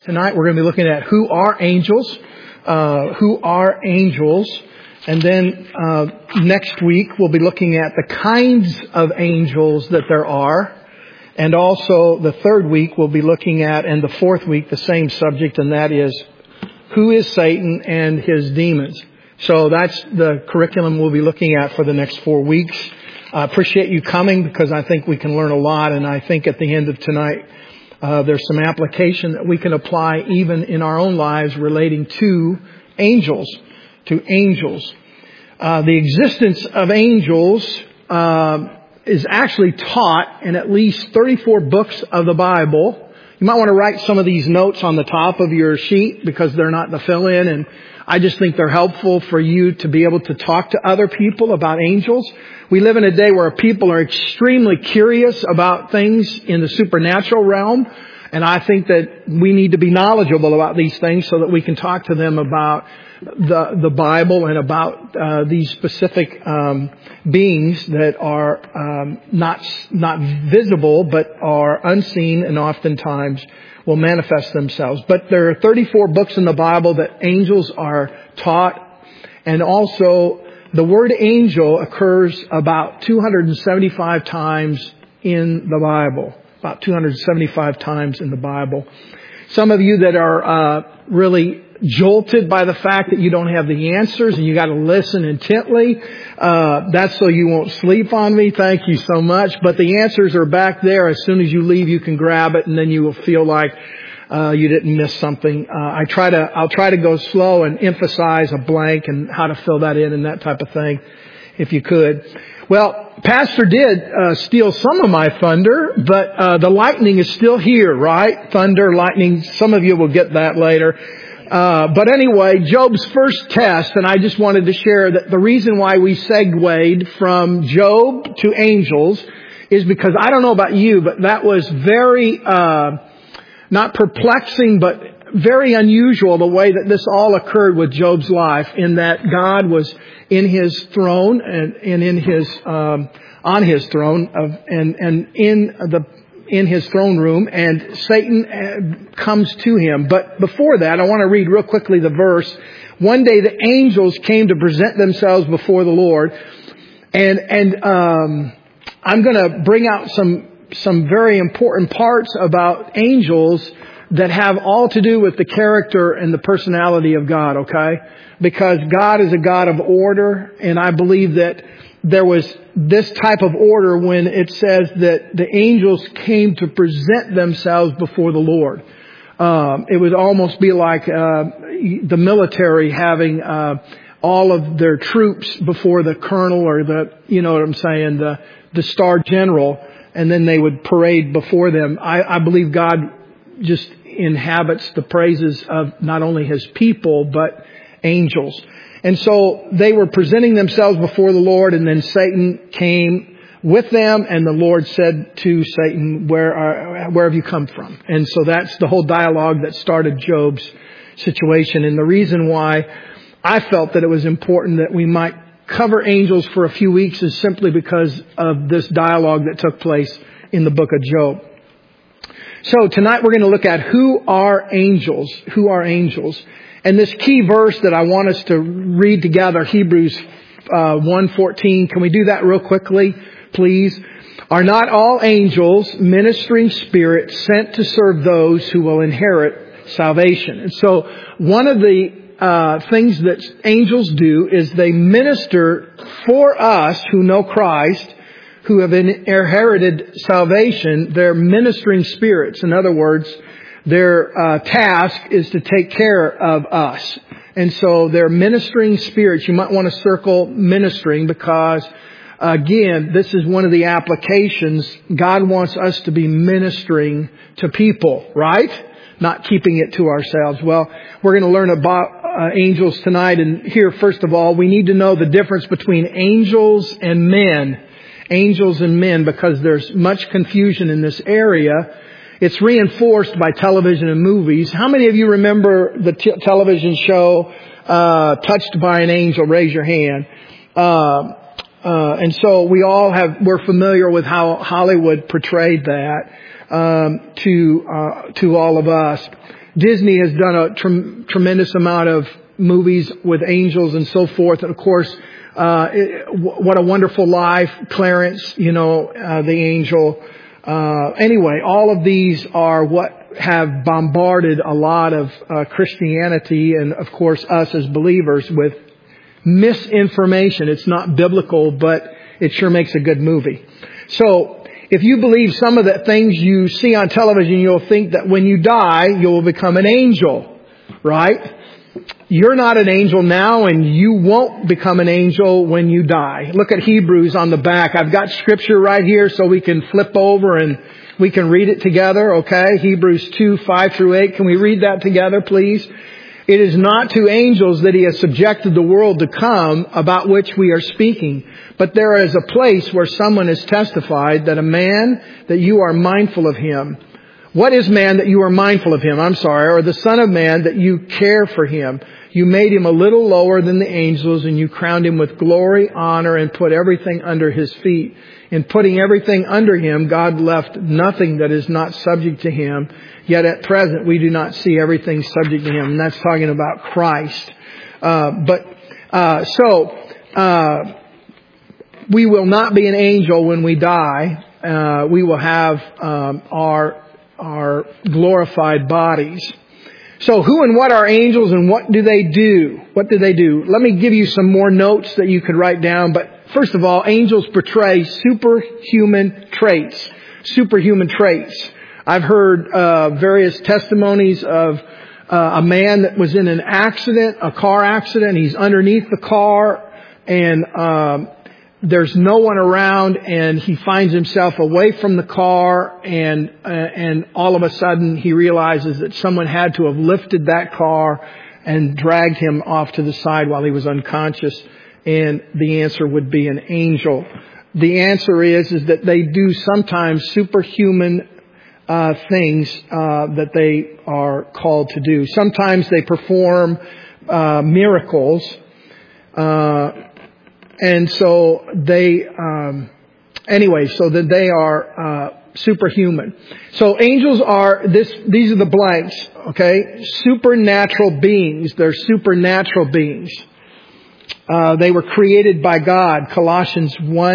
Tonight we're going to be looking at who are angels, and then next week we'll be looking at the kinds of angels that there are, and also the third week we'll be looking at, and the fourth week, the same subject, and that is who is Satan and his demons. So that's the curriculum we'll be looking at for the next 4 weeks. I appreciate you coming because I think we can learn a lot, and I think at the end of tonight there's some application that we can apply even in our own lives relating to angels. The existence of angels is actually taught in at least 34 books of the Bible. You might want to write some of these notes on the top of your sheet because they're not the fill-in, and I just think they're helpful for you to be able to talk to other people about angels. We live in a day where people are extremely curious about things in the supernatural realm, and I think that we need to be knowledgeable about these things so that we can talk to them about the Bible and about these specific beings that are not visible but are unseen and oftentimes will manifest themselves. But there are 34 books in the Bible that angels are taught, and also the word angel occurs about 275 times in the Bible. About 275 times in the Bible. Some of you that are really jolted by the fact that you don't have the answers and you got to listen intently. That's so you won't sleep on me. Thank you so much. But the answers are back there. As soon as you leave, you can grab it, and then you will feel like you didn't miss something. I'll try to go slow and emphasize a blank and how to fill that in and that type of thing, if you could. Well, Pastor did steal some of my thunder, but the lightning is still here, right? Thunder, lightning. Some of you will get that later. But anyway, Job's first test, and I just wanted to share that the reason why we segued from Job to angels is because I don't know about you, but that was very not perplexing, but very unusual, the way that this all occurred with Job's life, in that God was in his throne and in his on his throne and in his throne room, and Satan comes to him. But before that, I want to read real quickly the verse. One day the angels came to present themselves before the Lord, and I'm going to bring out some very important parts about angels that have all to do with the character and the personality of God, okay? Because God is a God of order, and I believe that there was this type of order when it says that the angels came to present themselves before the Lord. It would almost be like the military having all of their troops before the colonel or you know what I'm saying, the star general, and then they would parade before them. I believe God just inhabits the praises of not only His people, but angels. And so they were presenting themselves before the Lord, and then Satan came with them, and the Lord said to Satan, where have you come from? And so that's the whole dialogue that started Job's situation. And the reason why I felt that it was important that we might cover angels for a few weeks is simply because of this dialogue that took place in the book of Job. So tonight we're going to look at who are angels. Who are angels? And this key verse that I want us to read together, Hebrews 1:14. Can we do that real quickly, please? Are not all angels ministering spirits sent to serve those who will inherit salvation? And so one of the things that angels do is they minister for us who know Christ, who have inherited salvation. They're ministering spirits. In other words, their task is to take care of us. And so they're ministering spirits. You might want to circle ministering because, again, this is one of the applications. God wants us to be ministering to people, right? Not keeping it to ourselves. Well, we're going to learn about angels tonight. And here, first of all, we need to know the difference between angels and men. Angels and men, because there's much confusion in this area. It's reinforced by television and movies. How many of you remember the television show Touched by an Angel? Raise your hand. And so we're familiar with how Hollywood portrayed that to all of us. Disney has done a tremendous amount of movies with angels and so forth. And of course, what a wonderful life, Clarence, the angel. Anyway, all of these are what have bombarded a lot of Christianity and, of course, us as believers with misinformation. It's not biblical, but it sure makes a good movie. So, if you believe some of the things you see on television, you'll think that when you die, you'll become an angel, right? You're not an angel now, and you won't become an angel when you die. Look at Hebrews on the back. I've got scripture right here so we can flip over and we can read it together, okay? Hebrews 2, 5 through 8. Can we read that together, please? It is not to angels that He has subjected the world to come about which we are speaking. But there is a place where someone has testified that a man, that you are mindful of him. What is man that you are mindful of him? Or the Son of Man that you care for him? You made him a little lower than the angels, and you crowned him with glory, honor, and put everything under his feet. In putting everything under him, God left nothing that is not subject to him. Yet at present, we do not see everything subject to him. And that's talking about Christ. We will not be an angel when we die. We will have our glorified bodies. So who and what are angels, and what do they do? What do they do? Let me give you some more notes that you could write down. But first of all, angels portray superhuman traits. Superhuman traits. I've heard various testimonies of a man that was in an accident, a car accident. He's underneath the car, and there's no one around, and he finds himself away from the car, and all of a sudden he realizes that someone had to have lifted that car and dragged him off to the side while he was unconscious. And the answer would be an angel. The answer is that they do sometimes superhuman things that they are called to do. Sometimes they perform miracles. And so they, so that they are superhuman. So angels are these are the blanks, okay? Supernatural beings. They're supernatural beings. They were created by God. Colossians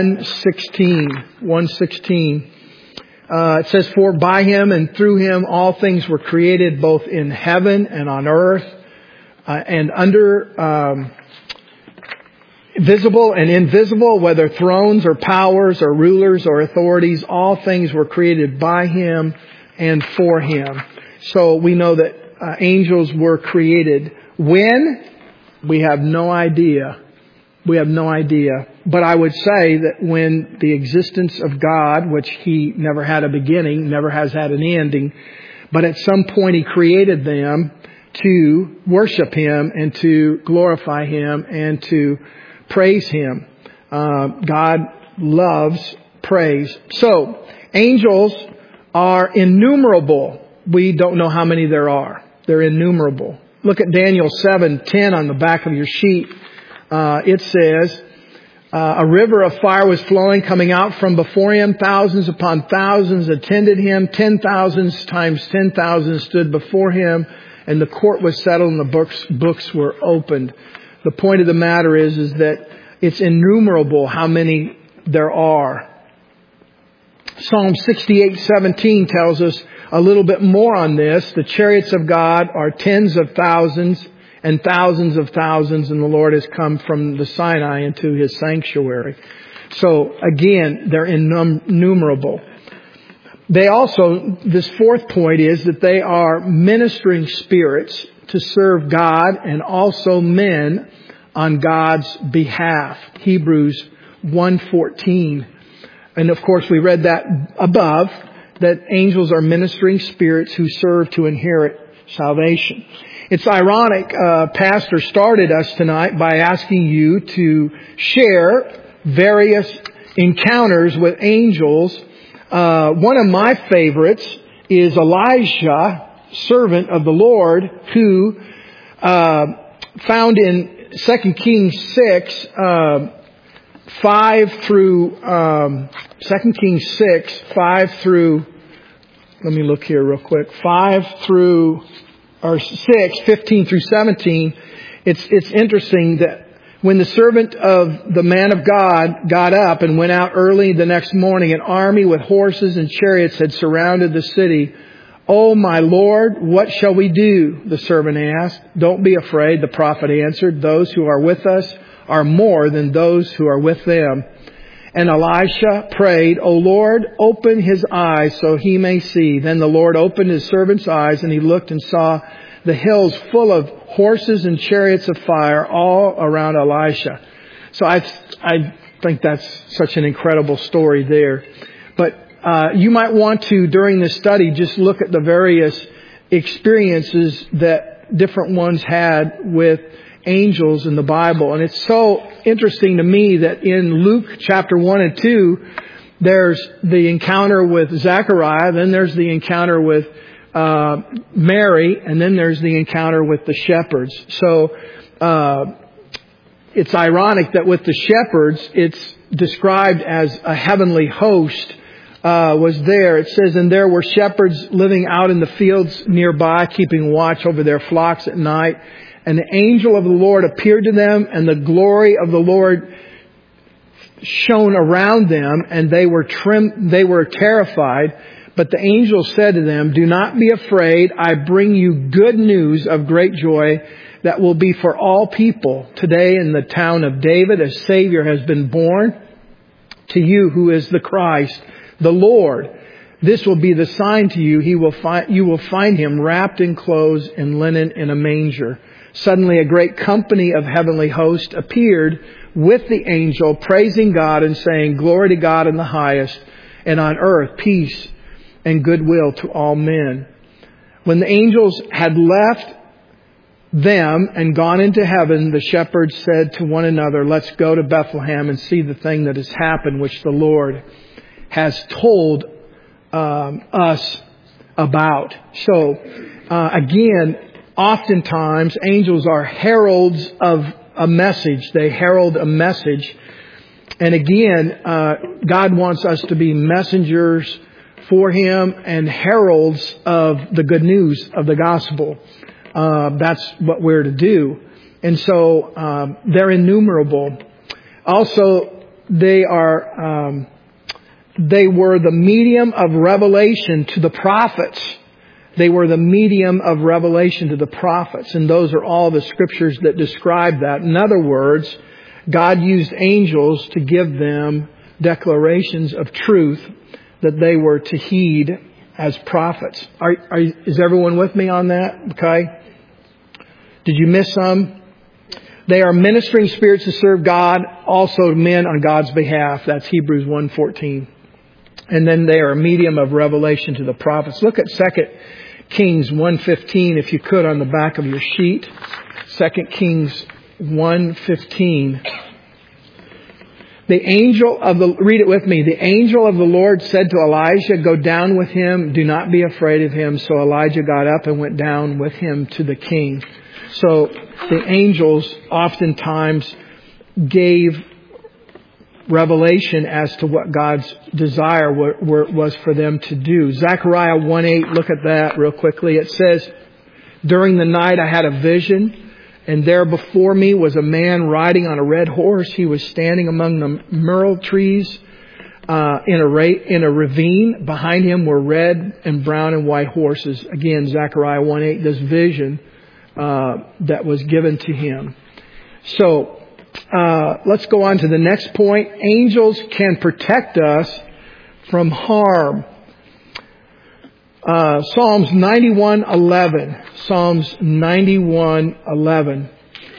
1:16. It says, "For by Him and through Him all things were created, both in heaven and on earth, and under visible and invisible, whether thrones or powers or rulers or authorities, all things were created by Him and for Him." So we know that angels were created. When? We have no idea. We have no idea. But I would say that when the existence of God, which He never had a beginning, never has had an ending, but at some point He created them to worship Him and to glorify Him and to praise Him. God loves praise. So, angels are innumerable. We don't know how many there are. They're innumerable. Look at Daniel 7:10 on the back of your sheet. It says, a river of fire was flowing, coming out from before Him. Thousands upon thousands attended Him. 10,000 times 10,000 stood before Him. And the court was settled and the books were opened. The point of the matter is that it's innumerable how many there are. Psalm 68:17 tells us a little bit more on this. The chariots of God are tens of thousands and thousands of thousands, and the Lord has come from the Sinai into His sanctuary. So again, they're innumerable. They also, this fourth point is that they are ministering spirits to serve God and also men on God's behalf. Hebrews 1:14. And of course we read that above, that angels are ministering spirits who serve to inherit salvation. It's ironic, Pastor started us tonight by asking you to share various encounters with angels. One of my favorites is Elijah, servant of the Lord, who found in 2 Kings 6, 5 through 2 Kings 6, 5 through, let me look here real quick, 5 through or 6, 15 through 17, it's interesting that when the servant of the man of God got up and went out early the next morning, an army with horses and chariots had surrounded the city. "Oh, my Lord, what shall we do?" the servant asked. "Don't be afraid," the prophet answered. "Those who are with us are more than those who are with them." And Elisha prayed, "O Lord, open his eyes so he may see." Then the Lord opened his servant's eyes, and he looked and saw the hills full of horses and chariots of fire all around Elisha. So I think that's such an incredible story there. But you might want to, during this study, just look at the various experiences that different ones had with angels in the Bible. And it's so interesting to me that in Luke chapter 1 and 2, there's the encounter with Zechariah, then there's the encounter with Mary, and then there's the encounter with the shepherds. So it's ironic that with the shepherds, it's described as a heavenly host was there. It says, "And there were shepherds living out in the fields nearby, keeping watch over their flocks at night. And the angel of the Lord appeared to them, and the glory of the Lord shone around them, and they were terrified. But the angel said to them, 'Do not be afraid. I bring you good news of great joy that will be for all people. Today in the town of David, a Savior has been born to you, who is the Christ, the Lord. This will be the sign to you. You will find him wrapped in clothes and linen in a manger.' Suddenly a great company of heavenly hosts appeared with the angel, praising God and saying, 'Glory to God in the highest, and on earth peace and goodwill to all men.' When the angels had left them and gone into heaven, the shepherds said to one another, 'Let's go to Bethlehem and see the thing that has happened, which the Lord has told us about.'" So, again, oftentimes angels are heralds of a message. They herald a message. And again, God wants us to be messengers for him and heralds of the good news of the gospel. That's what we're to do. And so they're innumerable. Also, they were the medium of revelation to the prophets. They were the medium of revelation to the prophets. And those are all the scriptures that describe that. In other words, God used angels to give them declarations of truth that they were to heed as prophets. Is everyone with me on that? Okay. Did you miss some? They are ministering spirits to serve God, also men on God's behalf. That's Hebrews 1:14. And then they are a medium of revelation to the prophets. Look at 2 Kings 1:15, if you could, on the back of your sheet. 2 Kings 1:15. Read it with me. "The angel of the Lord said to Elijah, 'Go down with him. Do not be afraid of him.' So Elijah got up and went down with him to the king." So the angels oftentimes gave revelation as to what God's desire was for them to do. Zechariah 1:8, look at that real quickly. It says, "During the night I had a vision, and there before me was a man riding on a red horse. He was standing among the myrtle trees in a ravine. Behind him were red and brown and white horses." Again, Zechariah 1:8, this vision that was given to him. So, let's go on to the next point. Angels can protect us from harm. Psalms 91:11. Psalms 91:11.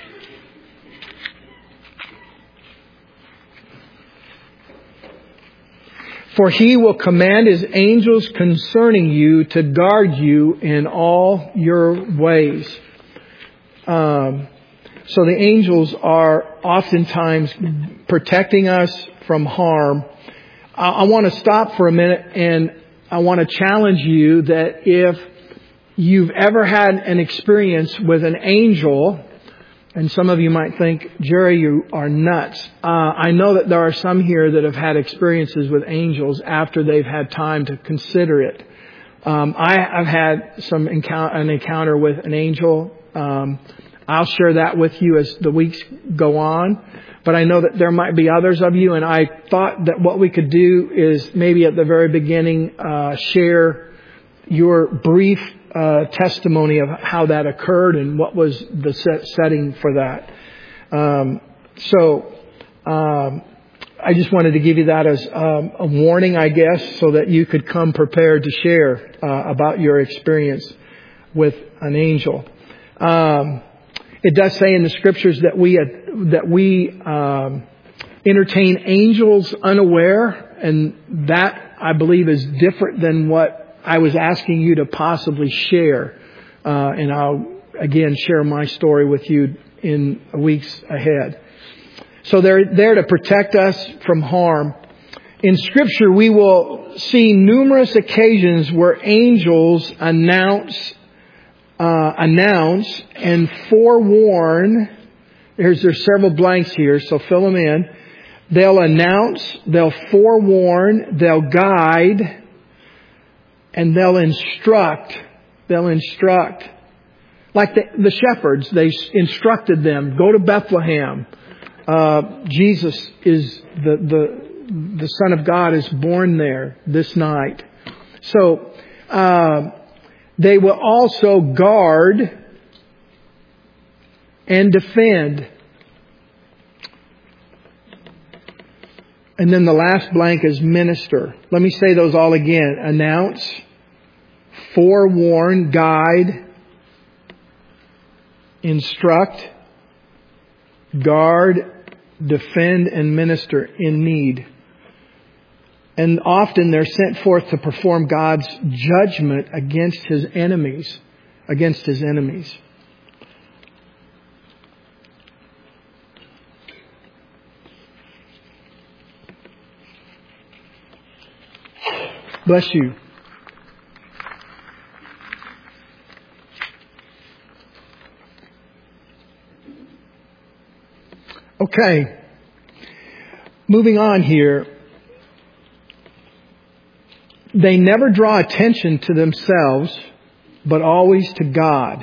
"For he will command his angels concerning you to guard you in all your ways." So the angels are oftentimes protecting us from harm. I want to stop for a minute, and I want to challenge you that if you've ever had an experience with an angel, and some of you might think, "Jerry, you are nuts." I know that there are some here that have had experiences with angels after they've had time to consider it. I've had an encounter with an angel. I'll share that with you as the weeks go on. But I know that there might be others of you, and I thought that what we could do is maybe at the very beginning share your brief testimony of how that occurred and what was the setting for that. I just wanted to give you that as a warning, I guess, so that you could come prepared to share about your experience with an angel. It does say in the scriptures that we entertain angels unaware, and that I believe is different than what I was asking you to possibly share. And I'll again share my story with you in weeks ahead. So they're there to protect us from harm. In Scripture, we will see numerous occasions where angels announce and forewarn. There's several blanks here, so fill them in. They'll announce, they'll forewarn, they'll guide, and they'll instruct. They'll instruct. Like the shepherds, they instructed them, go to Bethlehem. Jesus is the Son of God is born there this night. So, they will also guard and defend. And then the last blank is minister. Let me say those all again. Announce, forewarn, guide, instruct, guard, defend, and minister in need. And often they're sent forth to perform God's judgment against His enemies. Against His enemies. Bless you. Okay. Moving on here. They never draw attention to themselves, but always to God.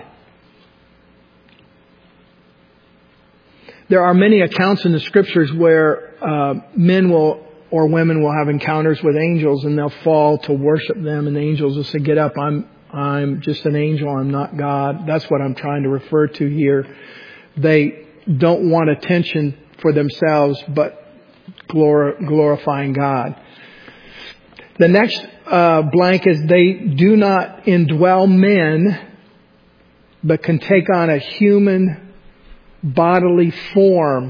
There are many accounts in the Scriptures where men will or women will have encounters with angels, and they'll fall to worship them, and the angels will say, "Get up! I'm just an angel. I'm not God." That's what I'm trying to refer to here. They don't want attention for themselves, but glorifying God. The next blank is they do not indwell men, but can take on a human bodily form,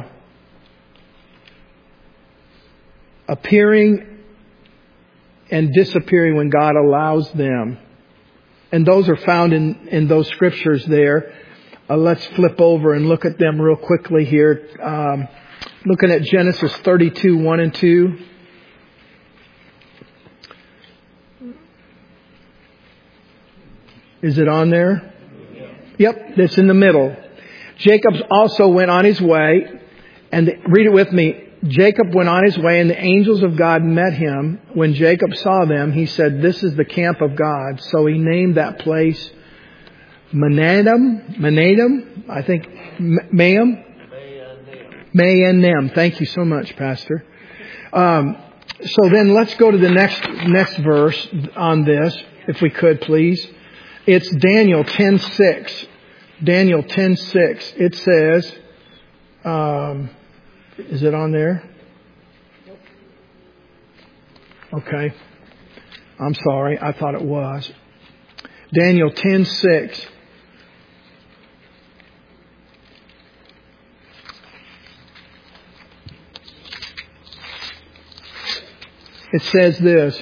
appearing and disappearing when God allows them. And those are found in those scriptures there. Let's flip over and look at them real quickly here. Looking at Genesis 32, 1 and 2. Is it on there? Yep, it's in the middle. Jacob also went on his way, and read it with me. Jacob went on his way, and the angels of God met him. When Jacob saw them, he said, "This is the camp of God." So he named that place Mahanaim, I think, Mahanaim. Thank you so much, Pastor. So then let's go to the next verse on this, if we could, please. It's Daniel 10:6. Daniel 10:6. It says, is it on there? Okay. I'm sorry. I thought it was. Daniel 10:6. It says this.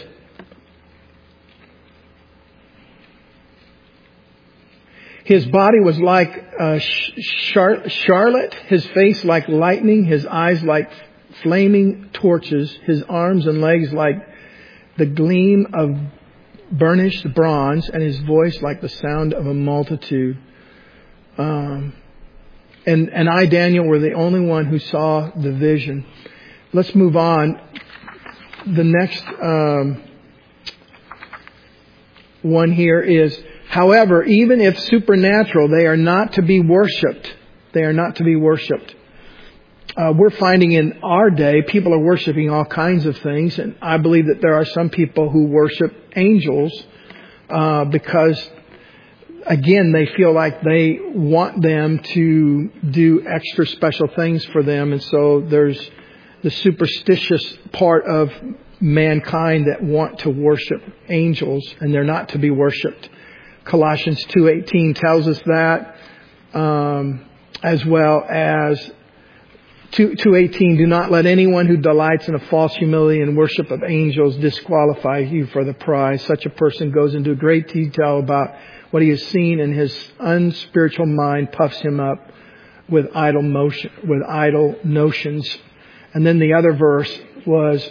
His body was like scarlet, his face like lightning, his eyes like flaming torches, his arms and legs like the gleam of burnished bronze, and his voice like the sound of a multitude. And I, Daniel, were the only one who saw the vision. Let's move on. The next one here is, however, even if supernatural, they are not to be worshipped. They are not to be worshipped. We're finding in our day, people are worshiping all kinds of things, and I believe that there are some people who worship angels because, again, they feel like they want them to do extra special things for them, and so there's the superstitious part of mankind that want to worship angels, and they're not to be worshipped. Colossians 2:18 tells us that, as well as 2:18, do not let anyone who delights in a false humility and worship of angels disqualify you for the prize. Such a person goes into great detail about what he has seen, and his unspiritual mind puffs him up with idle notions. And then the other verse was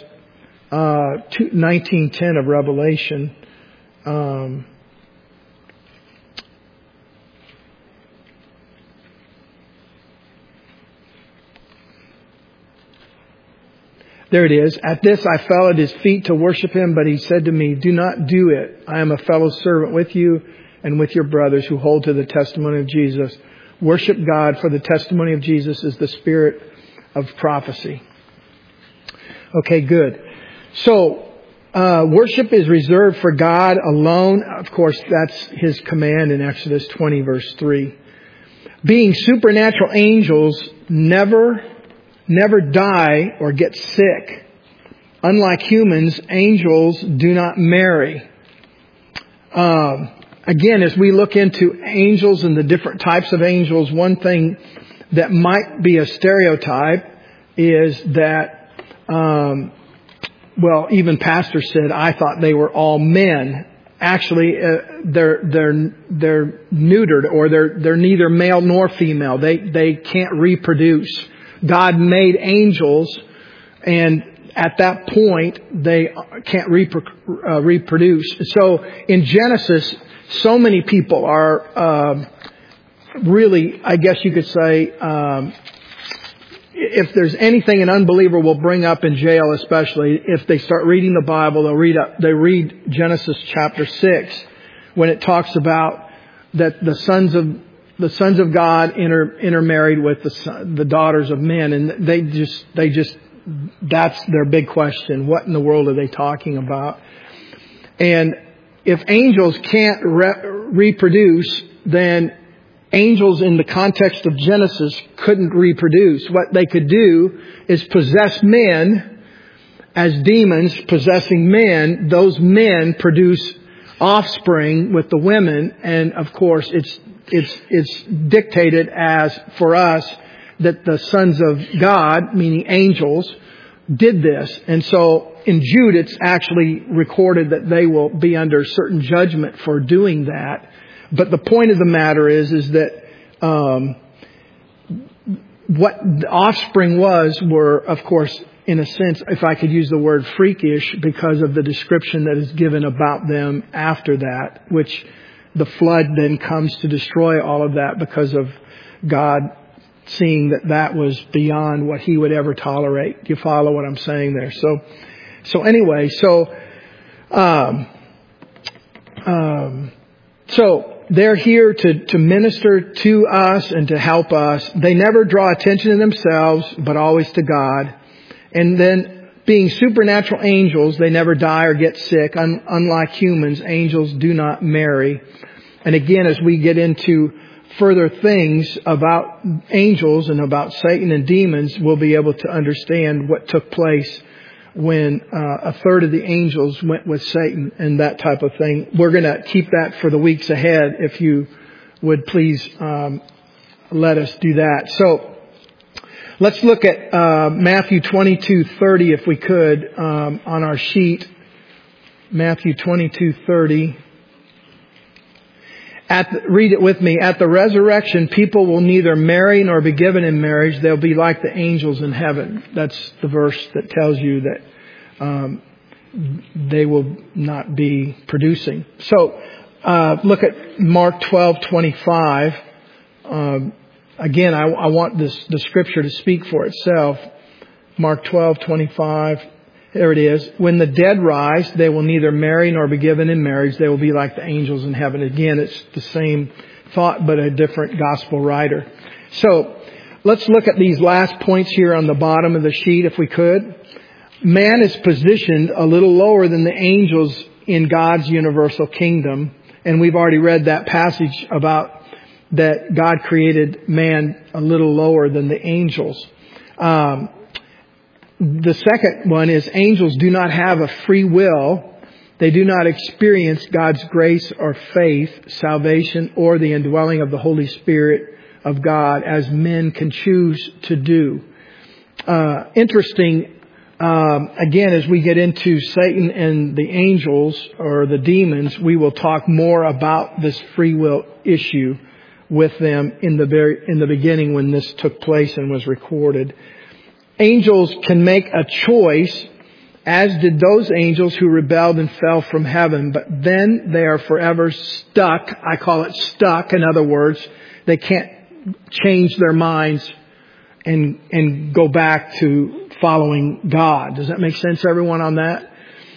19:10 of Revelation. There it is. At this I fell at his feet to worship him, but he said to me, do not do it. I am a fellow servant with you and with your brothers who hold to the testimony of Jesus. Worship God, for the testimony of Jesus is the spirit of prophecy. Okay, good. So, worship is reserved for God alone. Of course, that's His command in Exodus 20 verse 3. Being supernatural angels never die or get sick. Unlike humans, angels do not marry. Again, as we look into angels and the different types of angels, one thing that might be a stereotype is that, even Pastor said, I thought they were all men. Actually, they're neutered, or they're neither male nor female. They can't reproduce. God made angels, and at that point, they can't reproduce. So in Genesis, so many people are really, I guess you could say, if there's anything an unbeliever will bring up in jail, especially if they start reading the Bible, they read Genesis chapter 6 when it talks about that the sons of God intermarried with the daughters of men, and they just that's their big question. What in the world are they talking about? And if angels can't reproduce, then angels in the context of Genesis couldn't reproduce. What they could do is possess men as demons possessing men. Those men produce offspring with the women, and of course it's dictated as for us that the sons of God, meaning angels, did this. And so in Jude it's actually recorded that they will be under certain judgment for doing that. But the point of the matter is that what the offspring were, of course, in a sense, if I could use the word freakish, because of the description that is given about them after that, which the flood then comes to destroy all of that because of God seeing that was beyond what He would ever tolerate. Do you follow what I'm saying there? So anyway, they're here to minister to us and to help us. They never draw attention to themselves, but always to God. And then, being supernatural angels, they never die or get sick. Unlike humans, angels do not marry. And again, as we get into further things about angels and about Satan and demons, we'll be able to understand what took place when a third of the angels went with Satan and that type of thing. We're going to keep that for the weeks ahead, if you would please let us do that. So let's look at Matthew 22:30, if we could, on our sheet. Matthew 22:30. Read it with me. At the resurrection, people will neither marry nor be given in marriage. They'll be like the angels in heaven. That's the verse that tells you that they will not be producing. So look at Mark 12:25. Again, I want the scripture to speak for itself. Mark 12:25. There it is. When the dead rise, they will neither marry nor be given in marriage. They will be like the angels in heaven. Again, it's the same thought, but a different gospel writer. So, let's look at these last points here on the bottom of the sheet, if we could. Man is positioned a little lower than the angels in God's universal kingdom. And we've already read that passage about that God created man a little lower than the angels. The second one is angels do not have a free will. They do not experience God's grace or faith, salvation, or the indwelling of the Holy Spirit of God as men can choose to do. Interesting, again, as we get into Satan and the angels or the demons, we will talk more about this free will issue with them in the beginning when this took place and was recorded. Angels can make a choice, as did those angels who rebelled and fell from heaven, but then they are forever stuck. I call it stuck. In other words, they can't change their minds and go back to following God. Does that make sense, everyone, on that?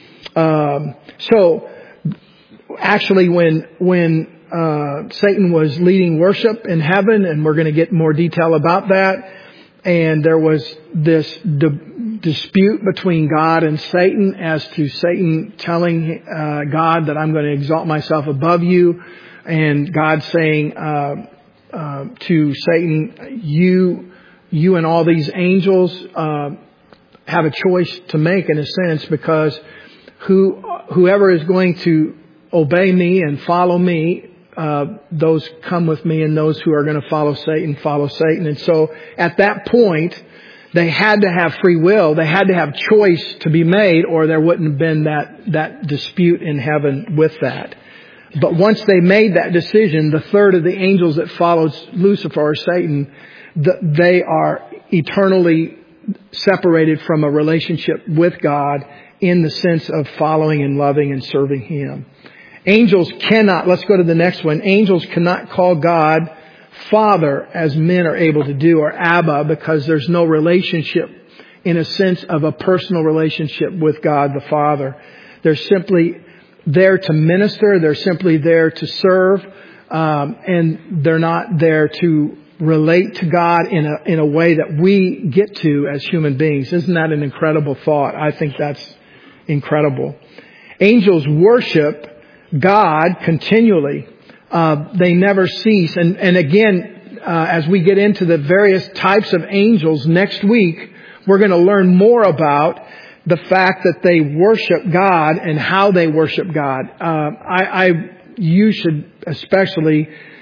So, actually, when Satan was leading worship in heaven, and we're going to get more detail about that, and there was this dispute between God and Satan as to Satan telling God that I'm going to exalt myself above you, and God saying to Satan, you and all these angels have a choice to make, in a sense, because whoever is going to obey me and follow me, those come with me, and those who are going to follow Satan. And so at that point, they had to have free will. They had to have choice to be made, or there wouldn't have been that dispute in heaven with that. But once they made that decision, the third of the angels that followed Lucifer or Satan, they are eternally separated from a relationship with God in the sense of following and loving and serving Him. Angels cannot, let's go to the next one. Angels cannot call God Father as men are able to do, or Abba, because there's no relationship in a sense of a personal relationship with God the Father. They're simply there to minister. They're simply there to serve. And they're not there to relate to God in a way that we get to as human beings. Isn't that an incredible thought? I think that's incredible. Angels worship God continually. They never cease. And again, as we get into the various types of angels next week, we're going to learn more about the fact that they worship God and how they worship God. You should especially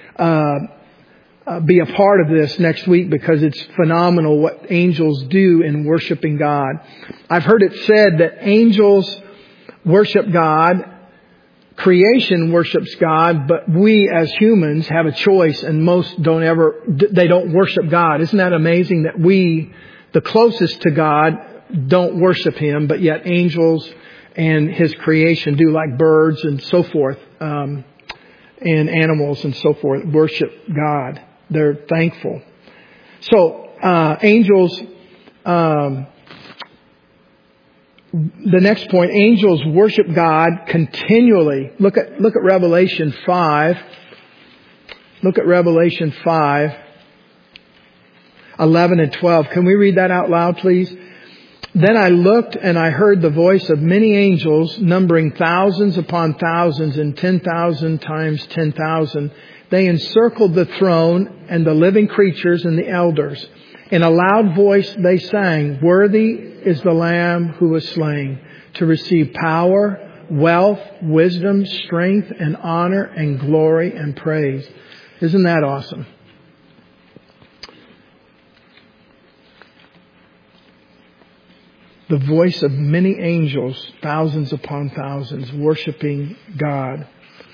be a part of this next week, because it's phenomenal what angels do in worshiping God. I've heard it said that angels worship God, creation worships God, but we as humans have a choice, and most they don't worship God. Isn't that amazing that we, the closest to God, don't worship Him, but yet angels and His creation do, like birds and so forth, and animals and so forth, worship God. They're thankful. So, angels, the next point, angels worship God continually. Look at Revelation 5. Look at Revelation 5, 11 and 12. Can we read that out loud, please? Then I looked, and I heard the voice of many angels, numbering thousands upon thousands and 10,000 times 10,000. They encircled the throne and the living creatures and the elders. In a loud voice they sang, "Worthy is the Lamb who was slain to receive power, wealth, wisdom, strength, and honor, and glory, and praise." Isn't that awesome? The voice of many angels, thousands upon thousands, worshiping God.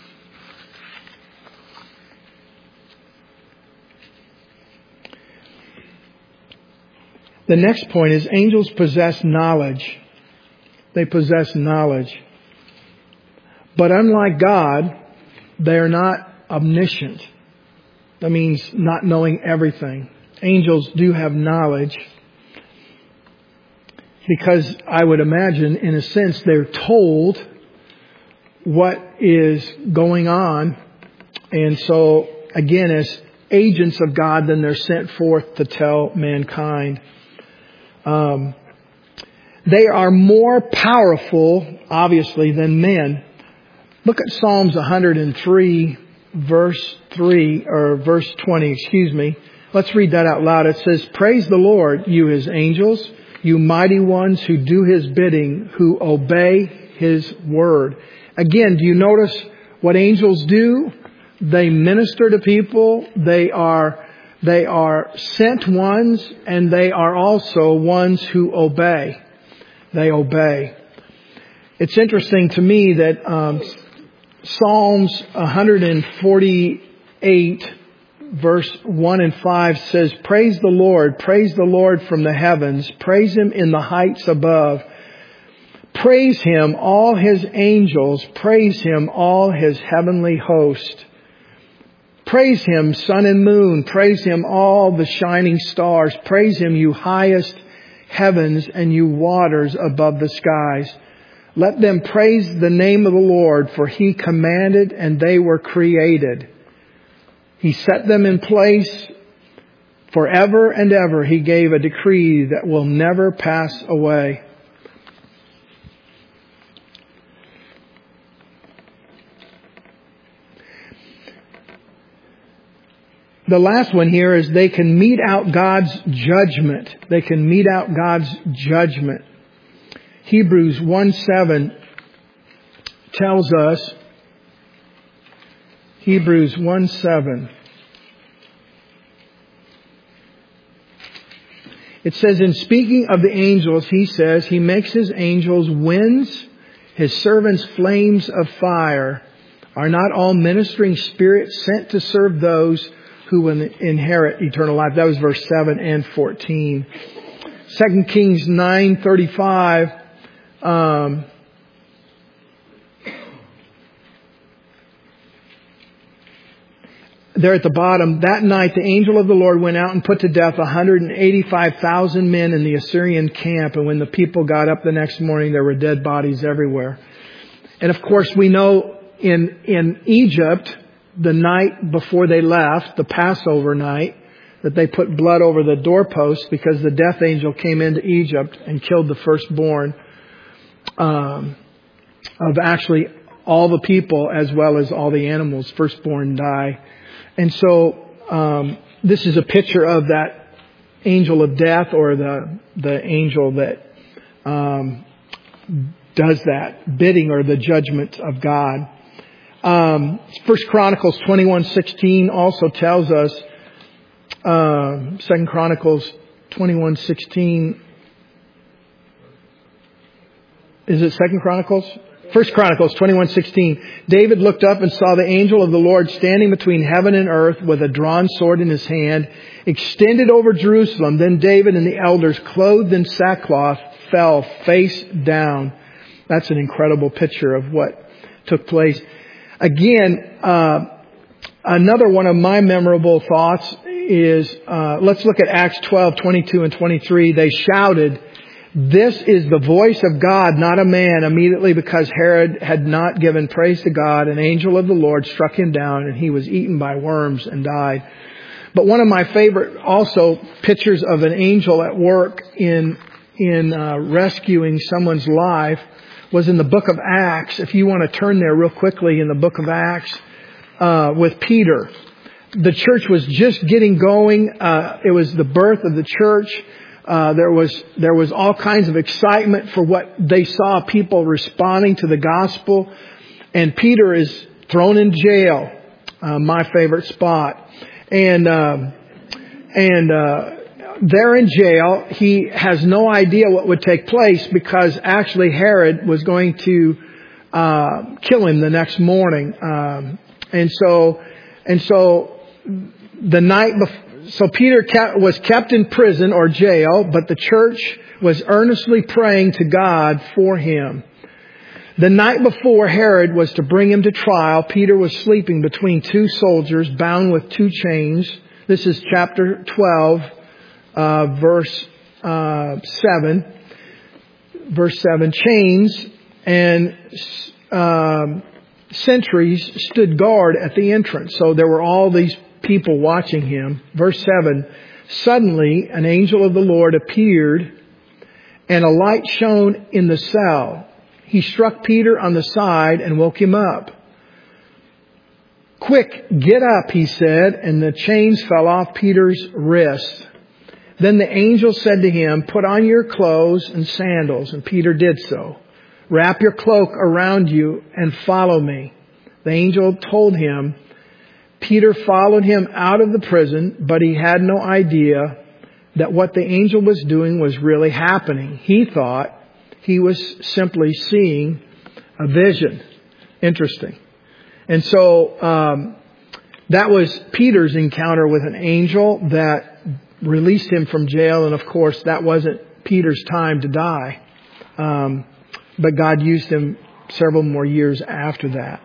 The next point is angels possess knowledge. They possess knowledge. But unlike God, they are not omniscient. That means not knowing everything. Angels do have knowledge. because I would imagine, in a sense, they're told what is going on. And so, again, as agents of God, then they're sent forth to tell mankind. They are more powerful, obviously, than men. Look at Psalms 103, verse 3, or verse 20, excuse me. Let's read that out loud. It says, "Praise the Lord, you His angels, you mighty ones who do His bidding, who obey His word." Again, do you notice what angels do? They minister to people. They are sent ones, and they are also ones who obey. They obey. It's interesting to me that Psalms 148, verse 1 and 5 says, praise the Lord from the heavens. Praise Him in the heights above. Praise Him, all His angels. Praise Him, all His heavenly host. Praise Him, sun and moon. Praise Him, all the shining stars. Praise Him, you highest heavens and you waters above the skies. Let them praise the name of the Lord, for He commanded and they were created. He set them in place forever and ever. He gave a decree that will never pass away. The last one here is they can mete out God's judgment. They can mete out God's judgment. Hebrews 1:7 tells us, Hebrews 1:7. It says, in speaking of the angels, he says, He makes His angels winds, His servants flames of fire. Are not all ministering spirits sent to serve those who will inherit eternal life? That was verse 7 and 14. 2 Kings 9:35. There at the bottom, that night the angel of the Lord went out and put to death 185,000 men in the Assyrian camp. And when the people got up the next morning, there were dead bodies everywhere. And of course, we know in Egypt, the night before they left, the Passover night, that they put blood over the doorposts because the death angel came into Egypt and killed the firstborn of actually all the people as well as all the animals. Firstborn die. And so this is a picture of that angel of death, or the angel that does that bidding or the judgment of God. 1 Chronicles 21:16 also tells us, 2 Chronicles 21:16, is it 2 Chronicles? 1 Chronicles 21:16. David looked up and saw the angel of the Lord standing between heaven and earth with a drawn sword in his hand, extended over Jerusalem. Then David and the elders, clothed in sackcloth, fell face down. That's an incredible picture of what took place. Again, another one of my memorable thoughts is, let's look at Acts 12:22 and 23. They shouted, "This is the voice of God, not a man." Immediately, because Herod had not given praise to God, an angel of the Lord struck him down, and he was eaten by worms and died. But one of my favorite also pictures of an angel at work in rescuing someone's life was in the book of Acts. If you want to turn there real quickly, in the book of Acts, with Peter. The church was just getting going. It was the birth of the church. There was all kinds of excitement for what they saw, people responding to the gospel. And Peter is thrown in jail, my favorite spot. And there in jail, he has no idea what would take place, because actually Herod was going to kill him the next morning. And so the night before, so Peter was kept in prison or jail, but the church was earnestly praying to God for him. The night before Herod was to bring him to trial, Peter was sleeping between two soldiers, bound with two chains. This is chapter 12, verse 7. verse 7, chains and sentries stood guard at the entrance. So there were all these people watching him. Verse 7, suddenly an angel of the Lord appeared, and a light shone in the cell. He struck Peter on the side and woke him up. Quick, get up, he said, and the chains fell off Peter's wrists. Then the angel said to him, put on your clothes and sandals, and Peter did so. Wrap your cloak around you and follow me. The angel told him. Peter followed him out of the prison, but he had no idea that what the angel was doing was really happening. He thought he was simply seeing a vision. Interesting. And so that was Peter's encounter with an angel that released him from jail. And of course, that wasn't Peter's time to die. But God used him several more years after that.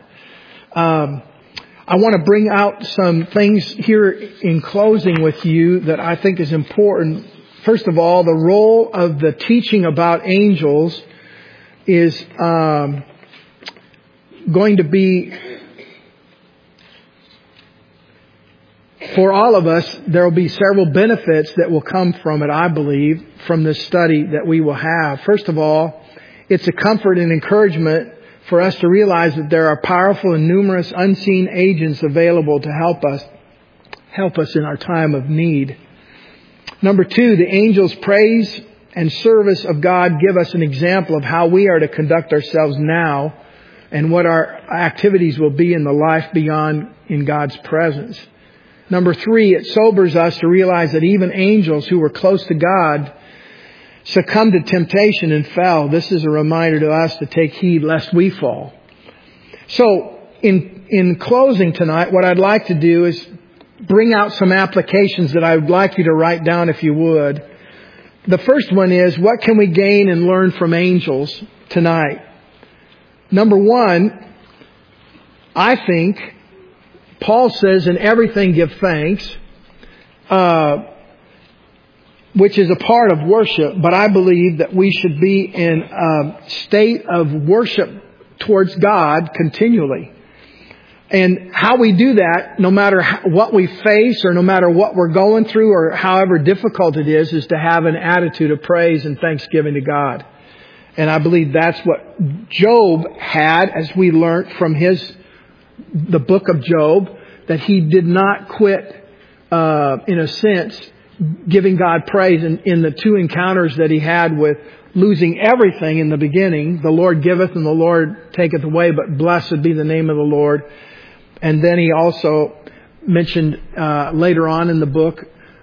I want to bring out some things here in closing with you that I think is important. First of all, the role of the teaching about angels is going to be, for all of us, there will be several benefits that will come from it, I believe, from this study that we will have. First of all, it's a comfort and encouragement for us to realize that there are powerful and numerous unseen agents available to help us in our time of need. Number two, the angels' praise and service of God give us an example of how we are to conduct ourselves now and what our activities will be in the life beyond in God's presence. Number three, it sobers us to realize that even angels who were close to God succumbed to temptation and fell. This is a reminder to us to take heed lest we fall. So, in closing tonight, what I'd like to do is bring out some applications that I would like you to write down if you would. The first one is, what can we gain and learn from angels tonight? Number one, I think, Paul says, in everything give thanks, which is a part of worship, but I believe that we should be in a state of worship towards God continually. And how we do that, no matter what we face or no matter what we're going through or however difficult it is to have an attitude of praise and thanksgiving to God. And I believe that's what Job had, as we learned from the book of Job, that he did not quit, in a sense, giving God praise in the two encounters that he had with losing everything in the beginning. The Lord giveth and the Lord taketh away, but blessed be the name of the Lord. And then he also mentioned later on in the book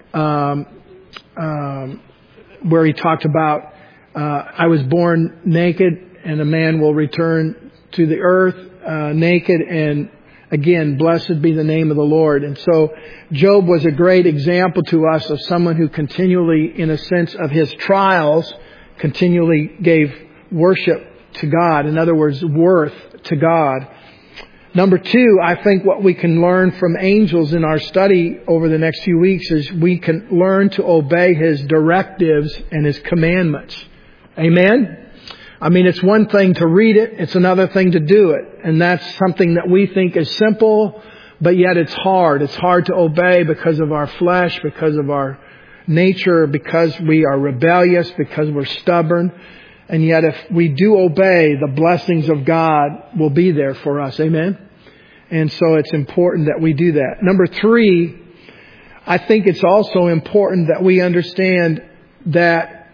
where he talked about, I was born naked and a man will return to the earth naked, and again, blessed be the name of the Lord. And so Job was a great example to us of someone who continually, in a sense of his trials, continually gave worship to God. In other words, worth to God. Number two, I think what we can learn from angels in our study over the next few weeks is we can learn to obey His directives and His commandments. Amen? I mean, it's one thing to read it, it's another thing to do it. And that's something that we think is simple, but yet it's hard. It's hard to obey because of our flesh, because of our nature, because we are rebellious, because we're stubborn. And yet if we do obey, the blessings of God will be there for us. Amen? And so it's important that we do that. Number three, I think it's also important that we understand that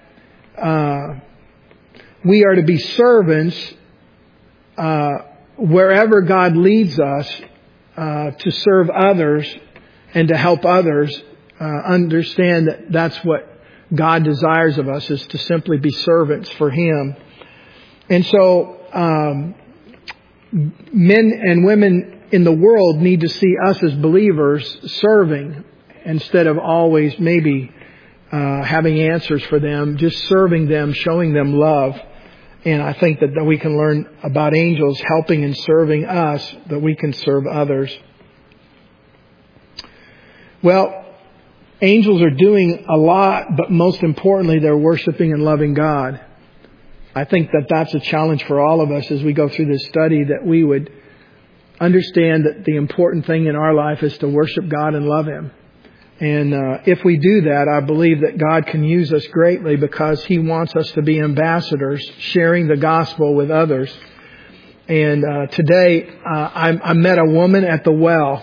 we are to be servants wherever God leads us to serve others and to help others. Understand that that's what God desires of us, is to simply be servants for Him. And so men and women in the world need to see us as believers serving instead of always maybe having answers for them, just serving them, showing them love. And I think that we can learn about angels helping and serving us, that we can serve others. Well, angels are doing a lot, but most importantly, they're worshiping and loving God. I think that that's a challenge for all of us as we go through this study, that we would understand that the important thing in our life is to worship God and love Him. And if we do that, I believe that God can use us greatly, because He wants us to be ambassadors, sharing the gospel with others. And today, I met a woman at the well.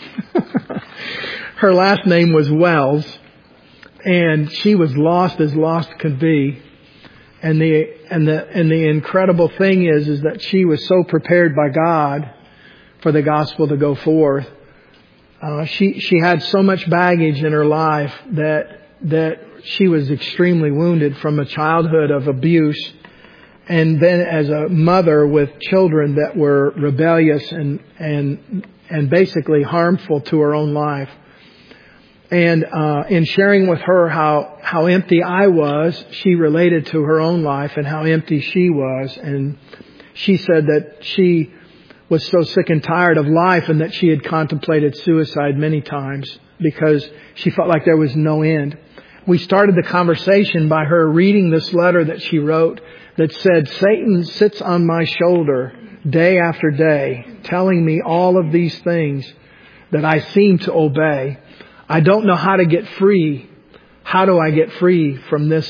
Her last name was Wells, and she was lost as lost could be. And the incredible thing is that she was so prepared by God for the gospel to go forth. She had so much baggage in her life that she was extremely wounded from a childhood of abuse, and then as a mother with children that were rebellious and basically harmful to her own life. And in sharing with her how empty I was, she related to her own life and how empty she was. And she said that she was so sick and tired of life, and that she had contemplated suicide many times because she felt like there was no end. We started the conversation by her reading this letter that she wrote that said, "Satan sits on my shoulder day after day, telling me all of these things that I seem to obey. I don't know how to get free. How do I get free from this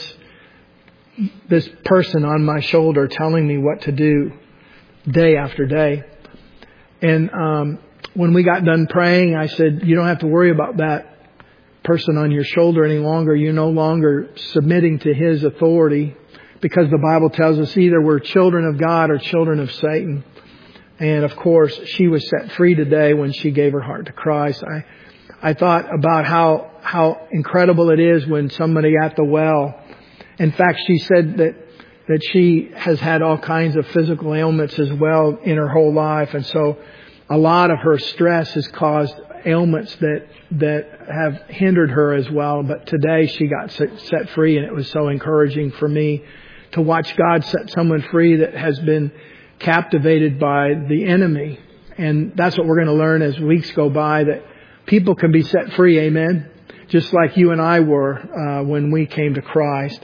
person on my shoulder telling me what to do day after day?" And when we got done praying, I said, "You don't have to worry about that person on your shoulder any longer. You're no longer submitting to his authority, because the Bible tells us either we're children of God or children of Satan." And of course, she was set free today when she gave her heart to Christ. I thought about how incredible it is when somebody at the well, in fact, she said that she has had all kinds of physical ailments as well in her whole life. And so a lot of her stress has caused ailments that have hindered her as well. But today she got set free, and it was so encouraging for me to watch God set someone free that has been captivated by the enemy. And that's what we're going to learn as weeks go by, that people can be set free, amen? Just like you and I were when we came to Christ.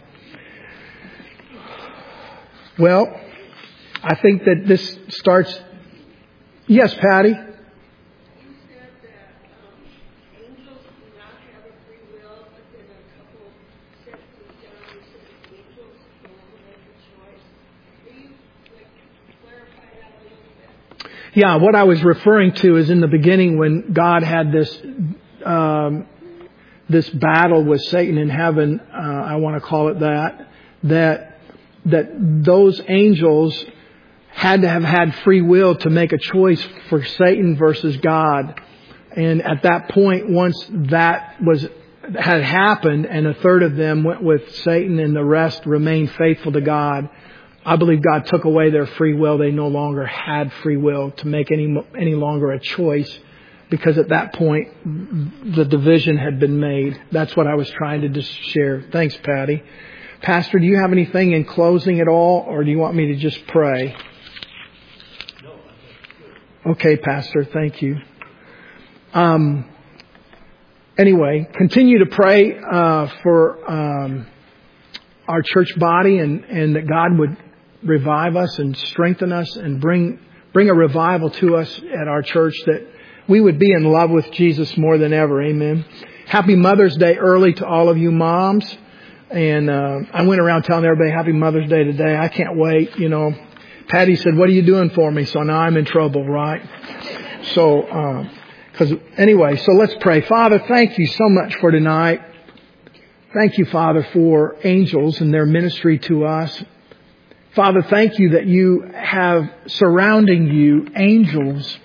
Well, I think that this starts... Yes, Patty? You said that angels do not have a free will, but then a couple sentences down you said angels can only make a choice. Will you clarify that a little bit? Yeah, what I was referring to is in the beginning when God had this battle with Satan in heaven, I want to call it that those angels had to have had free will to make a choice for Satan versus God. And at that point, once that had happened and a third of them went with Satan and the rest remained faithful to God, I believe God took away their free will. They no longer had free will to make any longer a choice, because at that point the division had been made. That's what I was trying to just share. Thanks, Patty. Pastor, do you have anything in closing at all, or do you want me to just pray? No. Okay, Pastor, thank you. Anyway, continue to pray for our church body, and that God would revive us and strengthen us and bring a revival to us at our church, that we would be in love with Jesus more than ever. Amen. Happy Mother's Day early to all of you moms. And I went around telling everybody Happy Mother's Day today. I can't wait. You know, Patty said, "What are you doing for me?" So now I'm in trouble, right? So, anyway, so let's pray. Father, thank you so much for tonight. Thank you, Father, for angels and their ministry to us. Father, thank you that you have surrounding you angels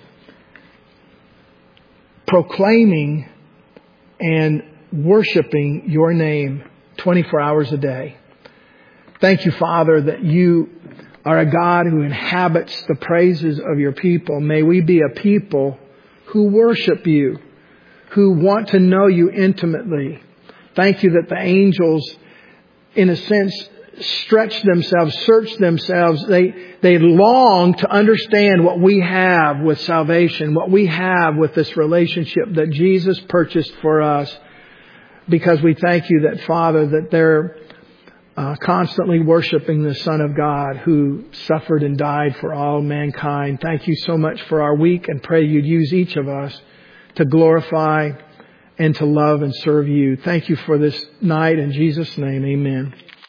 proclaiming and worshiping your name 24 hours a day. Thank you, Father, that you are a God who inhabits the praises of your people. May we be a people who worship you, who want to know you intimately. Thank you that the angels, in a sense, stretch themselves, search themselves. They long to understand what we have with salvation, what we have with this relationship that Jesus purchased for us. Because we thank you that, Father, that they're constantly worshiping the Son of God who suffered and died for all mankind. Thank you so much for our week, and pray you'd use each of us to glorify and to love and serve you. Thank you for this night. In Jesus' name, amen.